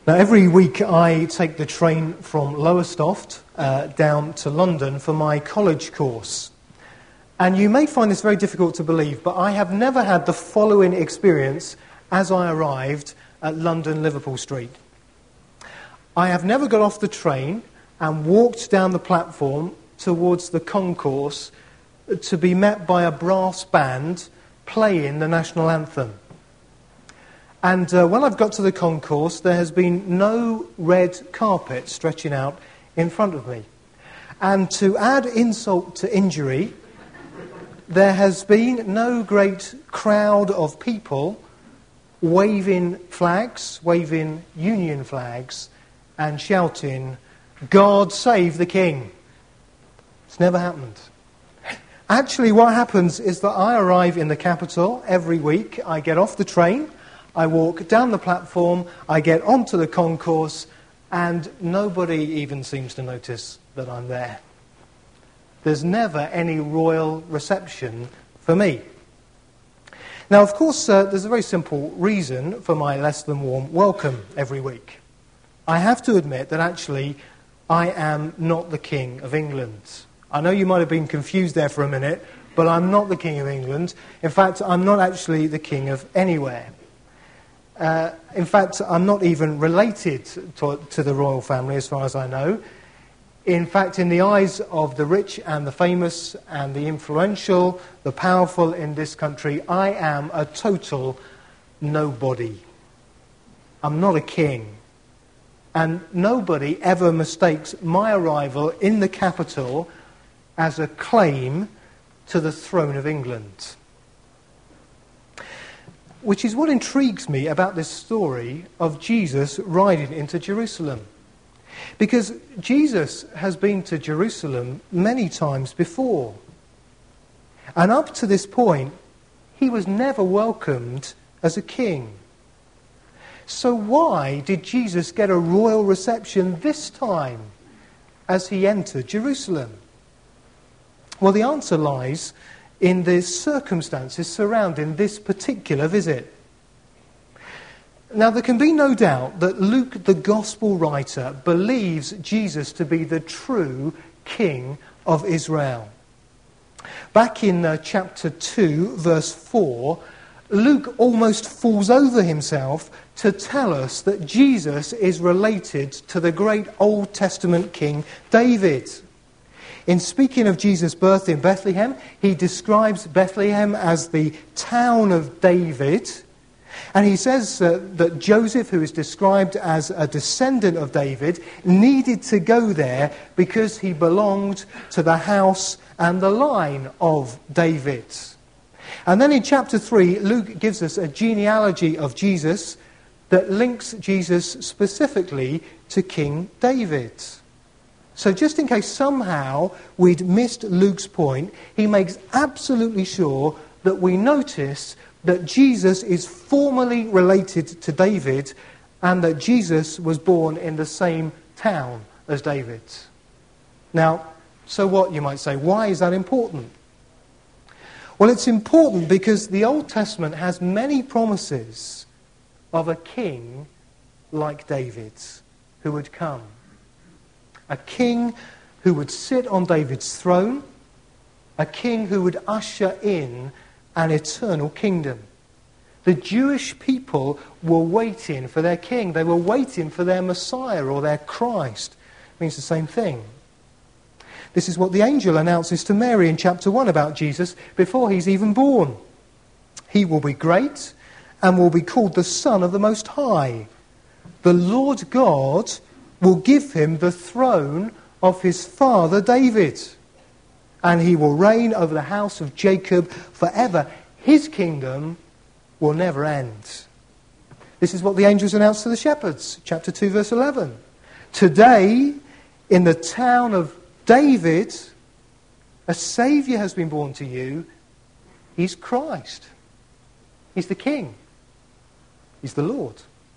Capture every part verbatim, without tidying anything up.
Now, every week I take the train from Lowestoft uh, down to London for my college course. And you may find this very difficult to believe, but I have never had the following experience as I arrived at London Liverpool Street. I have never got off the train and walked down the platform towards the concourse to be met by a brass band playing the national anthem. And uh, when I've got to the concourse, there has been no red carpet stretching out in front of me. And to add insult to injury, there has been no great crowd of people waving flags, waving Union flags, and shouting, "God save the King." It's never happened. Actually, what happens is that I arrive in the capital every week. I get off the train, I walk down the platform, I get onto the concourse, and nobody even seems to notice that I'm there. There's never any royal reception for me. Now, of course, uh, there's a very simple reason for my less than warm welcome every week. I have to admit that actually I am not the King of England. I know you might have been confused there for a minute, but I'm not the King of England. In fact, I'm not actually the King of anywhere. Uh, in fact, I'm not even related to, to the royal family as far as I know. In fact, in the eyes of the rich and the famous and the influential, the powerful in this country, I am a total nobody. I'm not a king. And nobody ever mistakes my arrival in the capital as a claim to the throne of England. Which is what intrigues me about this story of Jesus riding into Jerusalem. Because Jesus has been to Jerusalem many times before. And up to this point, he was never welcomed as a king. So why did Jesus get a royal reception this time as he entered Jerusalem? Well, the answer lies in the circumstances surrounding this particular visit. Now, there can be no doubt that Luke, the gospel writer, believes Jesus to be the true King of Israel. Back in uh, chapter two, verse four, Luke almost falls over himself to tell us that Jesus is related to the great Old Testament King David. In speaking of Jesus' birth in Bethlehem, he describes Bethlehem as the town of David. And he says uh, that Joseph, who is described as a descendant of David, needed to go there because he belonged to the house and the line of David. And then in chapter three, Luke gives us a genealogy of Jesus that links Jesus specifically to King David. So just in case somehow we'd missed Luke's point, he makes absolutely sure that we notice that Jesus is formally related to David and that Jesus was born in the same town as David. Now, so what, you might say? Why is that important? Well, it's important because the Old Testament has many promises of a king like David who would come. A king who would sit on David's throne, a king who would usher in an eternal kingdom. The Jewish people were waiting for their king. They were waiting for their Messiah or their Christ. It means the same thing. This is what the angel announces to Mary in chapter one about Jesus before he's even born. He will be great and will be called the Son of the Most High. The Lord God will give him the throne of his father David, and he will reign over the house of Jacob forever. His kingdom will never end. This is what the angels announced to the shepherds, chapter two, verse eleven. Today, in the town of David, a Saviour has been born to you. He's Christ. He's the King. He's the Lord.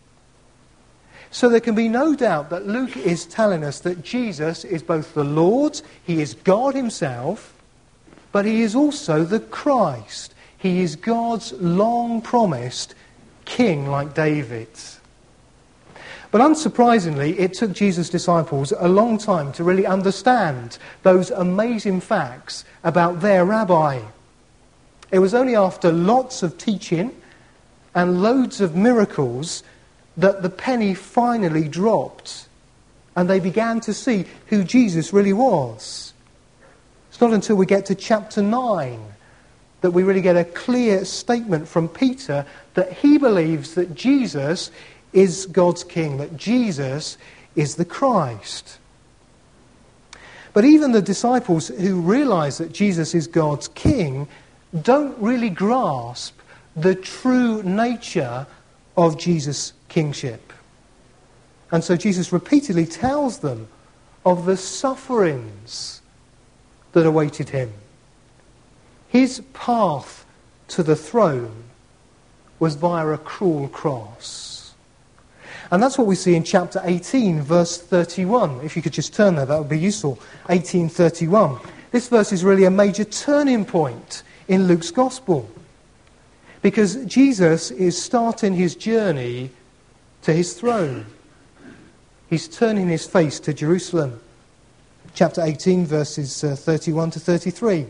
So there can be no doubt that Luke is telling us that Jesus is both the Lord, he is God himself, but he is also the Christ. He is God's long-promised king like David. But unsurprisingly, it took Jesus' disciples a long time to really understand those amazing facts about their rabbi. It was only after lots of teaching and loads of miracles that the penny finally dropped and they began to see who Jesus really was. It's not until we get to chapter nine that we really get a clear statement from Peter that he believes that Jesus is God's King, that Jesus is the Christ. But even the disciples who realize that Jesus is God's King don't really grasp the true nature of Jesus' kingship. And so Jesus repeatedly tells them of the sufferings that awaited him. His path to the throne was via a cruel cross. And that's what we see in chapter eighteen, verse thirty-one. If you could just turn there, that would be useful. eighteen thirty-one. This verse is really a major turning point in Luke's Gospel, because Jesus is starting his journey to his throne. He's turning his face to Jerusalem. Chapter eighteen, verses uh, thirty-one to thirty-three.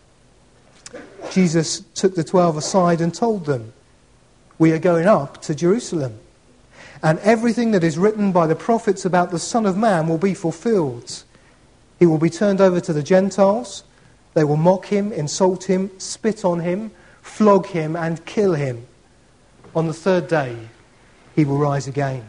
Jesus took the twelve aside and told them, "We are going up to Jerusalem, and everything that is written by the prophets about the Son of Man will be fulfilled. He will be turned over to the Gentiles. They will mock him, insult him, spit on him, flog him, and kill him. On the third day, he will rise again."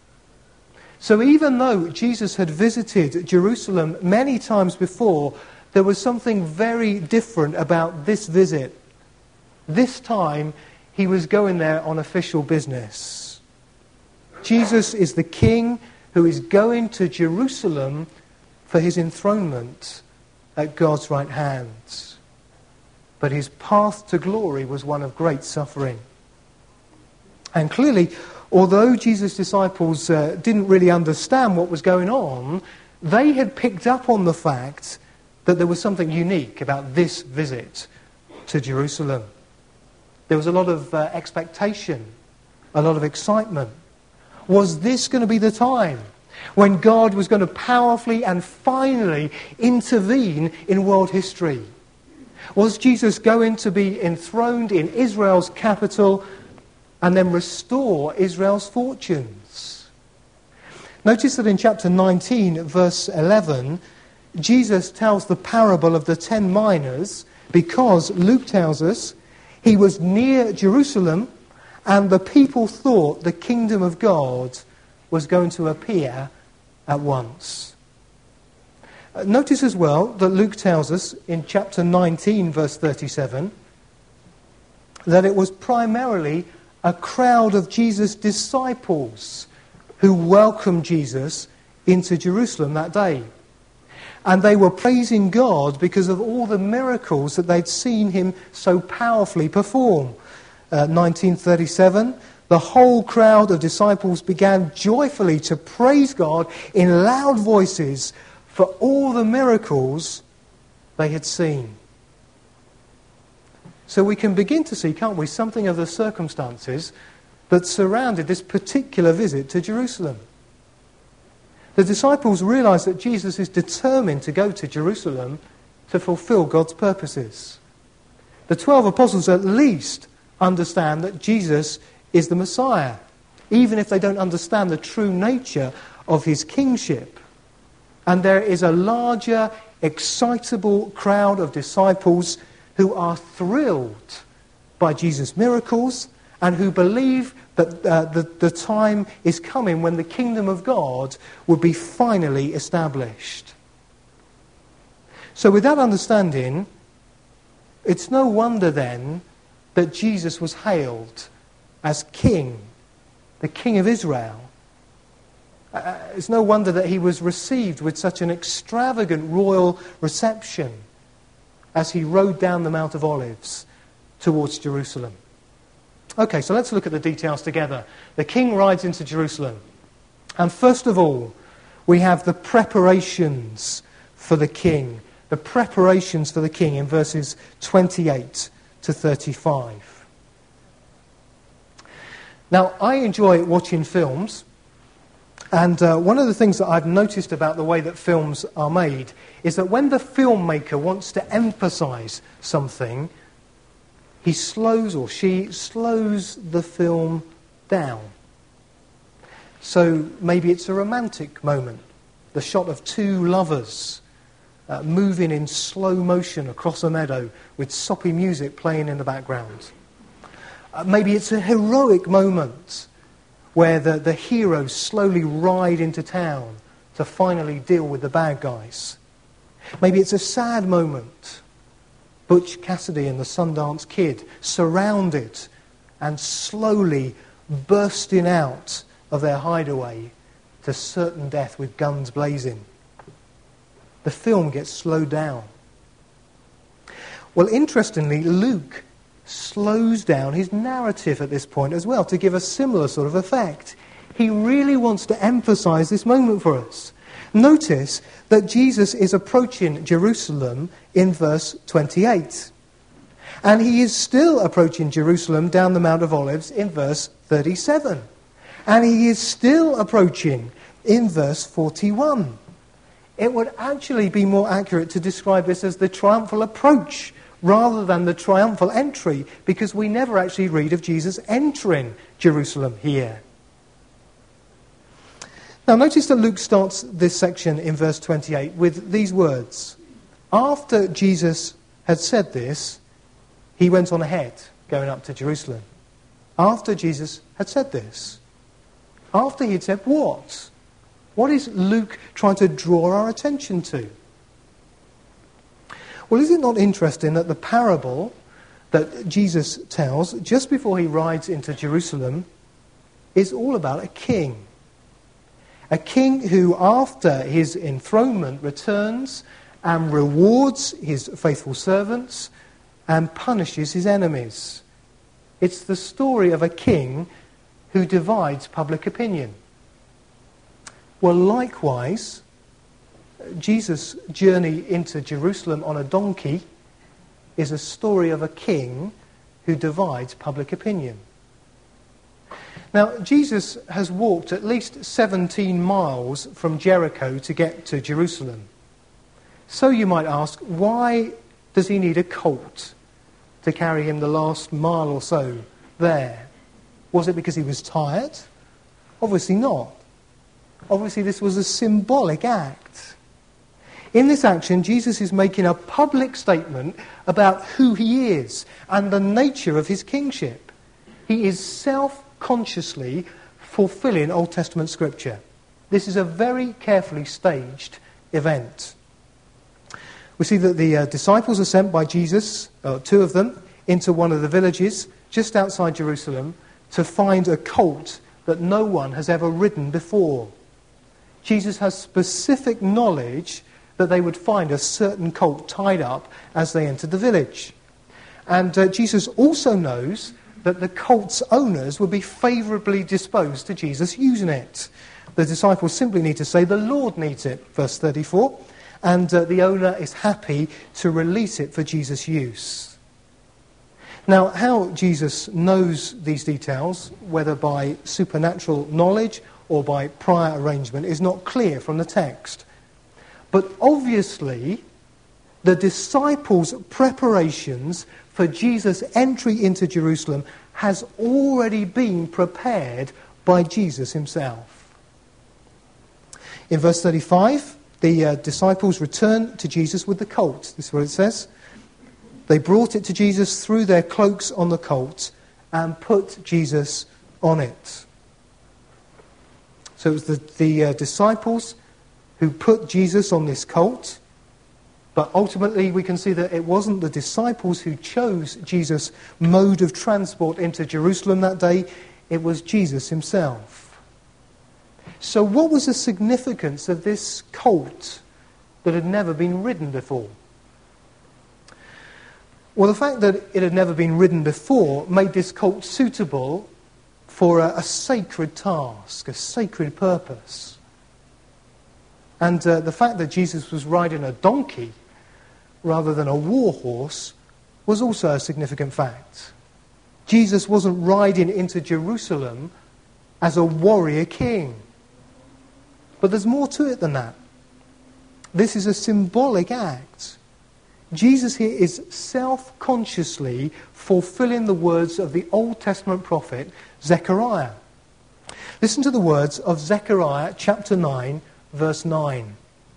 So even though Jesus had visited Jerusalem many times before, there was something very different about this visit. This time, he was going there on official business. Jesus is the king who is going to Jerusalem for his enthronement at God's right hand. But his path to glory was one of great suffering. And clearly, although Jesus' disciples uh, didn't really understand what was going on, they had picked up on the fact that there was something unique about this visit to Jerusalem. There was a lot of uh, expectation, a lot of excitement. Was this going to be the time when God was going to powerfully and finally intervene in world history? Was Jesus going to be enthroned in Israel's capital and then restore Israel's fortunes? Notice that in chapter nineteen, verse eleven, Jesus tells the parable of the ten minas because, Luke tells us, he was near Jerusalem and the people thought the kingdom of God was going to appear at once. Notice as well that Luke tells us in chapter nineteen, verse thirty-seven, that it was primarily a crowd of Jesus' disciples who welcomed Jesus into Jerusalem that day. And they were praising God because of all the miracles that they'd seen him so powerfully perform. Uh, nineteen thirty-seven, the whole crowd of disciples began joyfully to praise God in loud voices for all the miracles they had seen. So we can begin to see, can't we, something of the circumstances that surrounded this particular visit to Jerusalem. The disciples realize that Jesus is determined to go to Jerusalem to fulfill God's purposes. The twelve apostles at least understand that Jesus is the Messiah, even if they don't understand the true nature of his kingship. And there is a larger, excitable crowd of disciples who are thrilled by Jesus' miracles and who believe that uh, the, the time is coming when the kingdom of God will be finally established. So with that understanding, it's no wonder then that Jesus was hailed as king, the king of Israel. Uh, it's no wonder that he was received with such an extravagant royal reception as he rode down the Mount of Olives towards Jerusalem. Okay, so let's look at the details together. The king rides into Jerusalem. And first of all, we have the preparations for the king. The preparations for the king in verses twenty-eight to thirty-five. Now, I enjoy watching films, And uh, one of the things that I've noticed about the way that films are made is that when the filmmaker wants to emphasize something, he slows or she slows the film down. So maybe it's a romantic moment, the shot of two lovers uh, moving in slow motion across a meadow with soppy music playing in the background. Uh, maybe it's a heroic moment where the, the heroes slowly ride into town to finally deal with the bad guys. Maybe it's a sad moment. Butch Cassidy and the Sundance Kid surrounded and slowly bursting out of their hideaway to certain death with guns blazing. The film gets slowed down. Well, interestingly, Luke slows down his narrative at this point as well to give a similar sort of effect. He really wants to emphasize this moment for us. Notice that Jesus is approaching Jerusalem in verse twenty-eight. And he is still approaching Jerusalem down the Mount of Olives in verse thirty-seven. And he is still approaching in verse forty-one. It would actually be more accurate to describe this as the triumphal approach rather than the triumphal entry, because we never actually read of Jesus entering Jerusalem here. Now notice that Luke starts this section in verse twenty-eight with these words. After Jesus had said this, he went on ahead, going up to Jerusalem. After Jesus had said this. After he had said what? What is Luke trying to draw our attention to? Well, is it not interesting that the parable that Jesus tells just before he rides into Jerusalem is all about a king? A king who, after his enthronement, returns and rewards his faithful servants and punishes his enemies. It's the story of a king who divides public opinion. Well, likewise, Jesus' journey into Jerusalem on a donkey is a story of a king who divides public opinion. Now, Jesus has walked at least seventeen miles from Jericho to get to Jerusalem. So you might ask, why does he need a colt to carry him the last mile or so there? Was it because he was tired? Obviously not. Obviously this was a symbolic act. In this action, Jesus is making a public statement about who he is and the nature of his kingship. He is self-consciously fulfilling Old Testament scripture. This is a very carefully staged event. We see that the uh, disciples are sent by Jesus, uh, two of them, into one of the villages just outside Jerusalem to find a colt that no one has ever ridden before. Jesus has specific knowledge that they would find a certain colt tied up as they entered the village. And uh, Jesus also knows that the colt's owners would be favourably disposed to Jesus using it. The disciples simply need to say, the Lord needs it, verse thirty-four, and uh, the owner is happy to release it for Jesus' use. Now, how Jesus knows these details, whether by supernatural knowledge or by prior arrangement, is not clear from the text. But obviously, the disciples' preparations for Jesus' entry into Jerusalem has already been prepared by Jesus himself. In verse thirty-five, the uh, disciples return to Jesus with the colt. This is what it says. They brought it to Jesus, threw their cloaks on the colt, and put Jesus on it. So it was the, the uh, disciples who put Jesus on this colt, but ultimately we can see that it wasn't the disciples who chose Jesus' mode of transport into Jerusalem that day, it was Jesus himself. So what was the significance of this colt that had never been ridden before? Well, the fact that it had never been ridden before made this colt suitable for a, a sacred task, a sacred purpose. And uh, the fact that Jesus was riding a donkey rather than a war horse was also a significant fact. Jesus wasn't riding into Jerusalem as a warrior king. But there's more to it than that. This is a symbolic act. Jesus here is self-consciously fulfilling the words of the Old Testament prophet Zechariah. Listen to the words of Zechariah chapter nine, verse nine.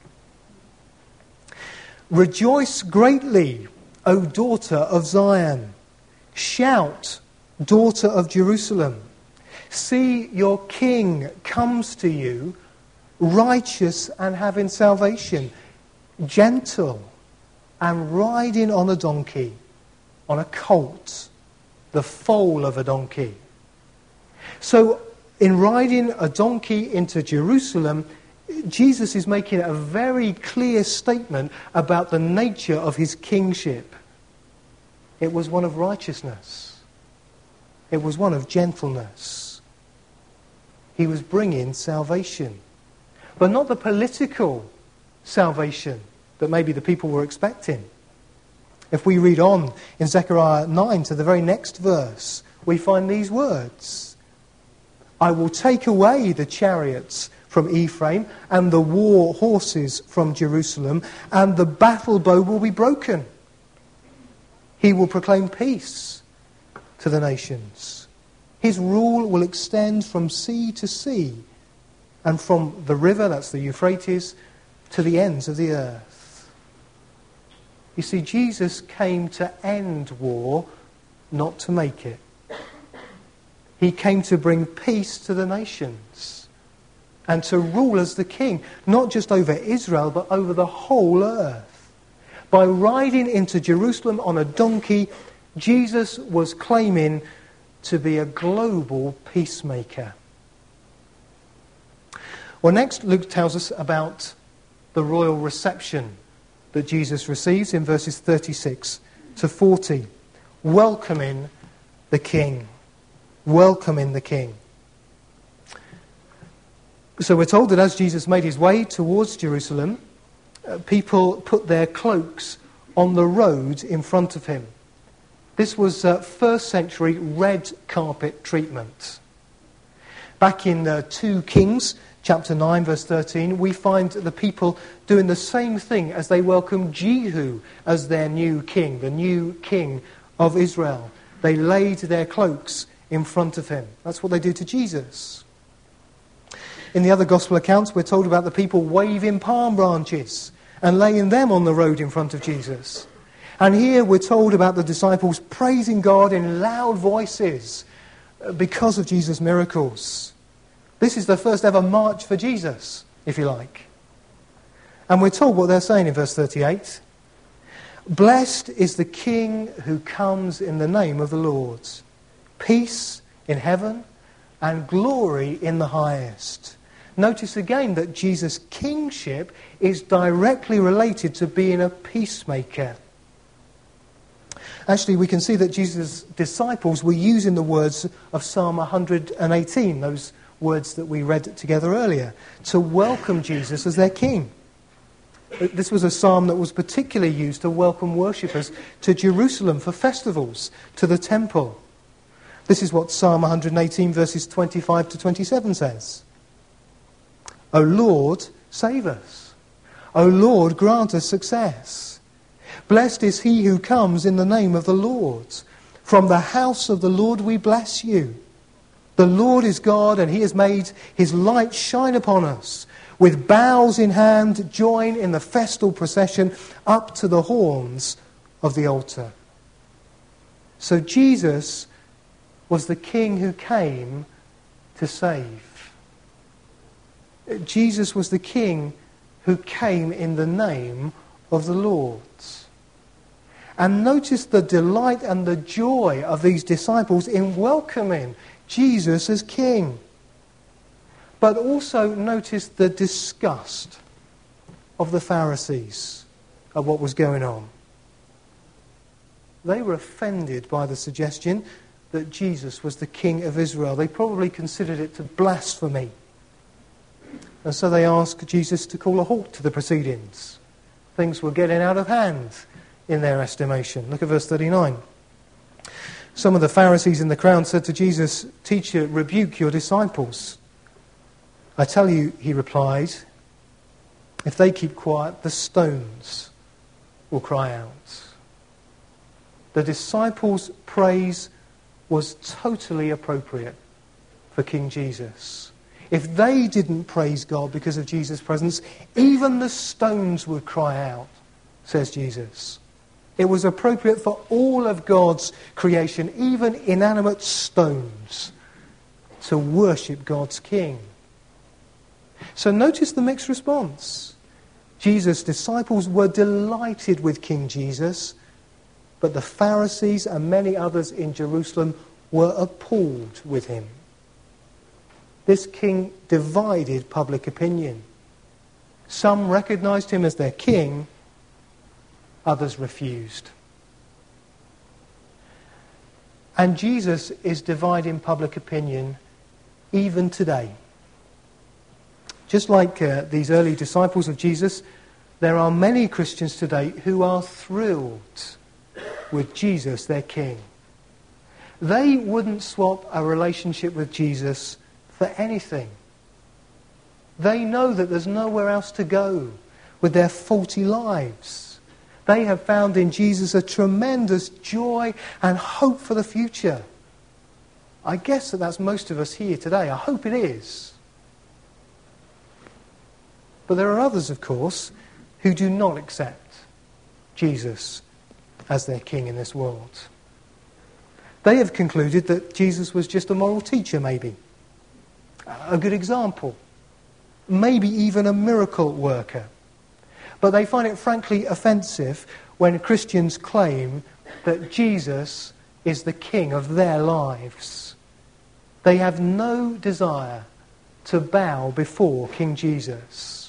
Rejoice greatly, O daughter of Zion. Shout, daughter of Jerusalem. See, your king comes to you, righteous and having salvation, gentle and riding on a donkey, on a colt, the foal of a donkey. So, in riding a donkey into Jerusalem, Jesus is making a very clear statement about the nature of his kingship. It was one of righteousness. It was one of gentleness. He was bringing salvation. But not the political salvation that maybe the people were expecting. If we read on in Zechariah nine to the very next verse, we find these words. I will take away the chariots from Ephraim and the war horses from Jerusalem, and the battle bow will be broken. He will proclaim peace to the nations. His rule will extend from sea to sea, and from the river, that's the Euphrates, to the ends of the earth. You see, Jesus came to end war, not to make it. He came to bring peace to the nations and to rule as the king, not just over Israel, but over the whole earth. By riding into Jerusalem on a donkey, Jesus was claiming to be a global peacemaker. Well, next, Luke tells us about the royal reception that Jesus receives in verses thirty-six to forty, welcoming the king. Welcoming the king. So we're told that as Jesus made his way towards Jerusalem, uh, people put their cloaks on the road in front of him. This was uh, first century red carpet treatment. Back in uh, two Kings, chapter nine, verse thirteen, we find the people doing the same thing as they welcomed Jehu as their new king, the new king of Israel. They laid their cloaks in front of him. That's what they do to Jesus. In the other gospel accounts, we're told about the people waving palm branches and laying them on the road in front of Jesus. And here we're told about the disciples praising God in loud voices because of Jesus' miracles. This is the first ever march for Jesus, if you like. And we're told what they're saying in verse thirty-eight. Blessed is the King who comes in the name of the Lord. Peace in heaven and glory in the highest. Notice again that Jesus' kingship is directly related to being a peacemaker. Actually, we can see that Jesus' disciples were using the words of Psalm one hundred eighteen, those words that we read together earlier, to welcome Jesus as their king. This was a psalm that was particularly used to welcome worshippers to Jerusalem for festivals, to the temple. This is what Psalm one hundred eighteen verses twenty-five to twenty-seven says. O Lord, save us. O Lord, grant us success. Blessed is he who comes in the name of the Lord. From the house of the Lord we bless you. The Lord is God, and he has made his light shine upon us. With boughs in hand, join in the festal procession up to the horns of the altar. So Jesus was the king who came to save. Jesus was the king who came in the name of the Lord. And notice the delight and the joy of these disciples in welcoming Jesus as king. But also notice the disgust of the Pharisees at what was going on. They were offended by the suggestion that Jesus was the king of Israel. They probably considered it to blasphemy. And so they asked Jesus to call a halt to the proceedings. Things were getting out of hand in their estimation. Look at verse thirty-nine. Some of the Pharisees in the crowd said to Jesus, "Teacher, rebuke your disciples." I tell you, he replied, if they keep quiet, the stones will cry out. The disciples' praise was totally appropriate for King Jesus. If they didn't praise God because of Jesus' presence, even the stones would cry out, says Jesus. It was appropriate for all of God's creation, even inanimate stones, to worship God's King. So notice the mixed response. Jesus' disciples were delighted with King Jesus, but the Pharisees and many others in Jerusalem were appalled with him. This king divided public opinion. Some recognized him as their king, others refused. And Jesus is dividing public opinion even today. Just like uh, these early disciples of Jesus, there are many Christians today who are thrilled with Jesus, their king. They wouldn't swap a relationship with Jesus for anything. They know that there's nowhere else to go with their faulty lives. They have found in Jesus a tremendous joy and hope for the future. I guess that that's most of us here today. I hope it is. But there are others, of course, who do not accept Jesus as their king in this world. They have concluded that Jesus was just a moral teacher, maybe. A good example. Maybe even a miracle worker. But they find it frankly offensive when Christians claim that Jesus is the king of their lives. They have no desire to bow before King Jesus.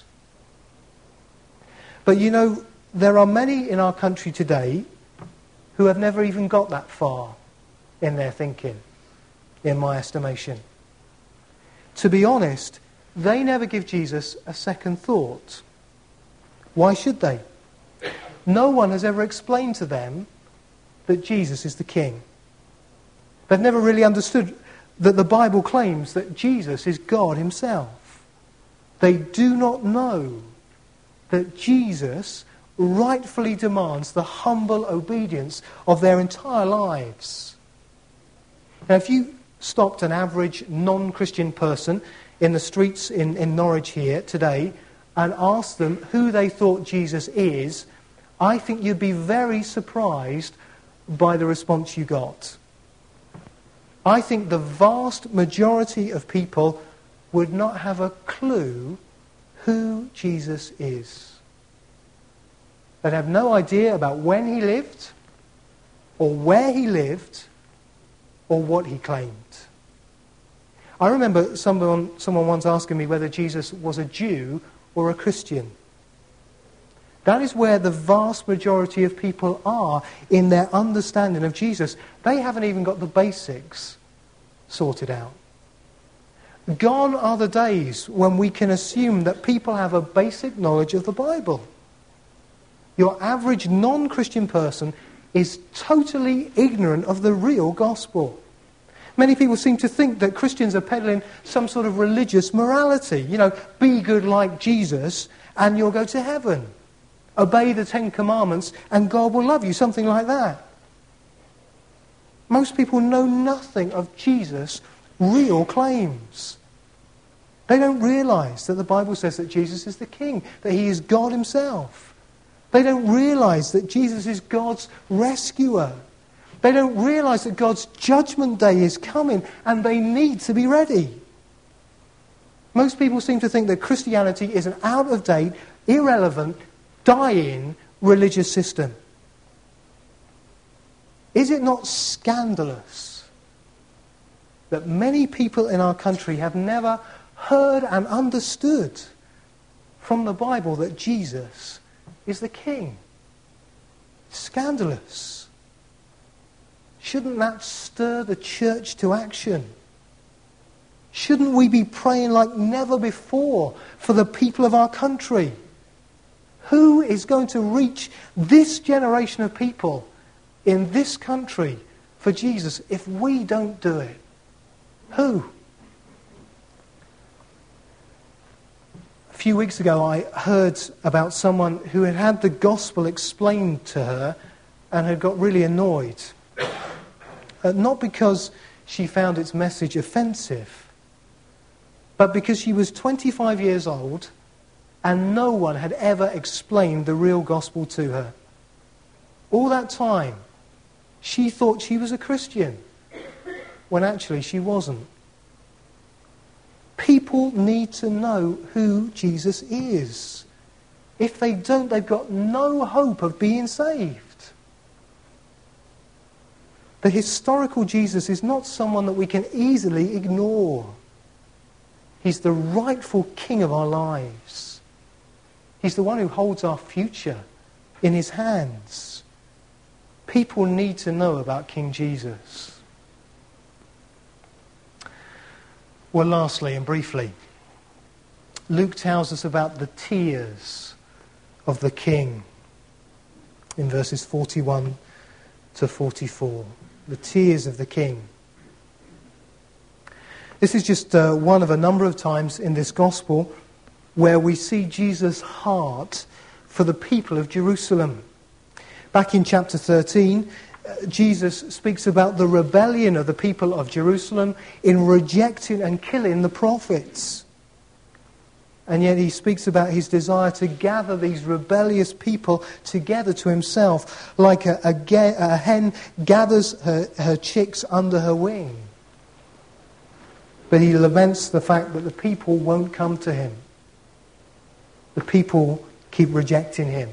But you know, there are many in our country today who have never even got that far in their thinking, in my estimation. To be honest, they never give Jesus a second thought. Why should they? No one has ever explained to them that Jesus is the king. They've never really understood that the Bible claims that Jesus is God himself. They do not know that Jesus rightfully demands the humble obedience of their entire lives. Now, if you stopped an average non-Christian person in the streets in, in Norwich here today and asked them who they thought Jesus is, I think you'd be very surprised by the response you got. I think the vast majority of people would not have a clue who Jesus is. They'd have no idea about when he lived, or where he lived, or what he claimed. I remember someone, someone once asking me whether Jesus was a Jew or a Christian. That is where the vast majority of people are in their understanding of Jesus. They haven't even got the basics sorted out. Gone are the days when we can assume that people have a basic knowledge of the Bible. Your average non-Christian person is totally ignorant of the real gospel. Many people seem to think that Christians are peddling some sort of religious morality. You know, be good like Jesus and you'll go to heaven. Obey the Ten Commandments and God will love you, something like that. Most people know nothing of Jesus' real claims. They don't realise that the Bible says that Jesus is the King, that he is God himself. They don't realise that Jesus is God's rescuer. They don't realise that God's judgment day is coming and they need to be ready. Most people seem to think that Christianity is an out-of-date, irrelevant, dying religious system. Is it not scandalous that many people in our country have never heard and understood from the Bible that Jesus is the King? Scandalous. Shouldn't that stir the church to action? Shouldn't we be praying like never before for the people of our country? Who is going to reach this generation of people in this country for Jesus if we don't do it? Who? few weeks ago I heard about someone who had had the gospel explained to her and had got really annoyed. Uh, not because she found its message offensive, but because she was twenty-five years old and no one had ever explained the real gospel to her. All that time, she thought she was a Christian, when actually she wasn't. People need to know who Jesus is. If they don't, they've got no hope of being saved. The historical Jesus is not someone that we can easily ignore. He's the rightful king of our lives. He's the one who holds our future in his hands. People need to know about King Jesus. Well, lastly and briefly, Luke tells us about the tears of the king in verses forty-one to forty-four. The tears of the king. This is just uh, one of a number of times in this gospel where we see Jesus' heart for the people of Jerusalem. Back in chapter thirteen, uh, Jesus speaks about the rebellion of the people of Jerusalem in rejecting and killing the prophets. And yet he speaks about his desire to gather these rebellious people together to himself, like a, a, ge- a hen gathers her, her chicks under her wing. But he laments the fact that the people won't come to him. The people keep rejecting him.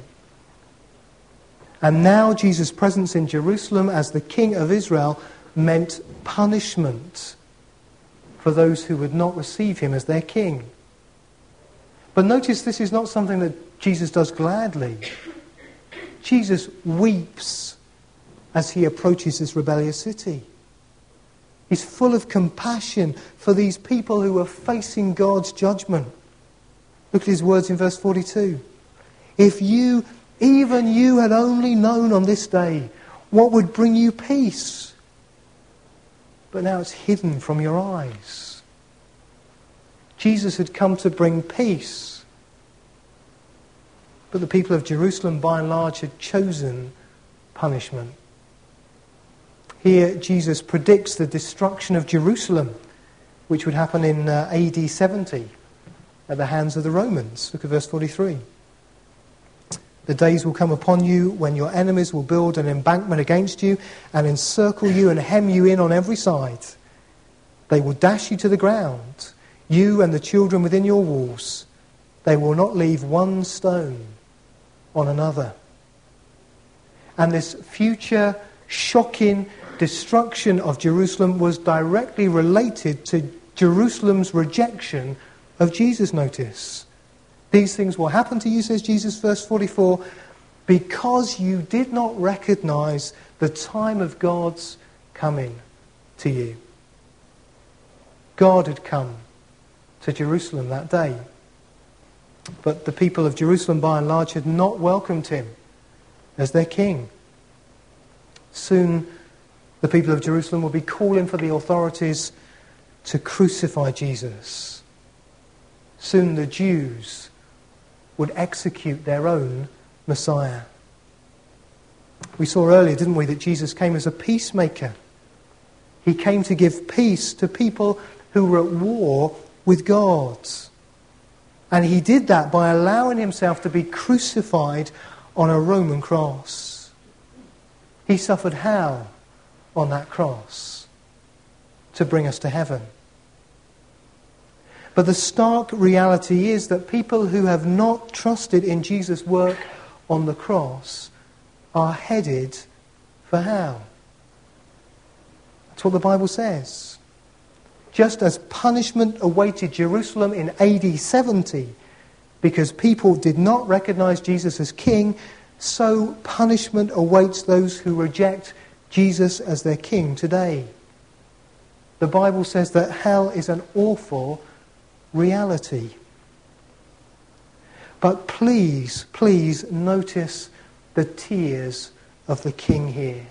And now Jesus' presence in Jerusalem as the King of Israel meant punishment for those who would not receive him as their king. But notice this is not something that Jesus does gladly. Jesus weeps as he approaches this rebellious city. He's full of compassion for these people who are facing God's judgment. Look at his words in verse forty-two. If you, even you, had only known on this day what would bring you peace, but now it's hidden from your eyes. Jesus had come to bring peace. But the people of Jerusalem, by and large, had chosen punishment. Here, Jesus predicts the destruction of Jerusalem, which would happen in uh, A D seventy at the hands of the Romans. Look at verse forty-three. The days will come upon you when your enemies will build an embankment against you and encircle you and hem you in on every side. They will dash you to the ground, you and the children within your walls. They will not leave one stone on another. And this future shocking destruction of Jerusalem was directly related to Jerusalem's rejection of Jesus, notice. These things will happen to you, says Jesus, verse forty-four, because you did not recognize the time of God's coming to you. God had come to Jerusalem that day. But the people of Jerusalem, by and large, had not welcomed him as their king. Soon, the people of Jerusalem will be calling for the authorities to crucify Jesus. Soon, the Jews would execute their own Messiah. We saw earlier, didn't we, that Jesus came as a peacemaker. He came to give peace to people who were at war with God. And he did that by allowing himself to be crucified on a Roman cross. He suffered hell on that cross to bring us to heaven. But the stark reality is that people who have not trusted in Jesus' work on the cross are headed for hell. That's what the Bible says. Just as punishment awaited Jerusalem in A D seventy because people did not recognize Jesus as king, so punishment awaits those who reject Jesus as their king today. The Bible says that hell is an awful reality. But please, please notice the tears of the king here.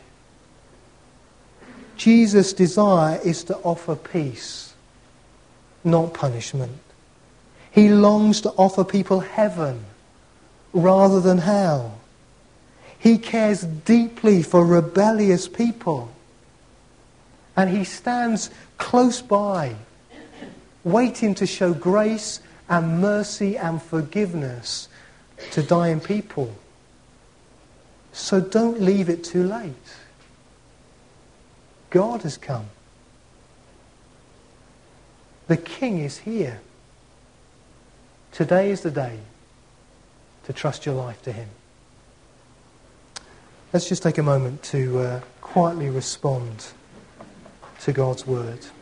Jesus' desire is to offer peace, not punishment. He longs to offer people heaven rather than hell. He cares deeply for rebellious people. And he stands close by, waiting to show grace and mercy and forgiveness to dying people. So don't leave it too late. God has come. The King is here. Today is the day to trust your life to him. Let's just take a moment to uh, quietly respond to God's word.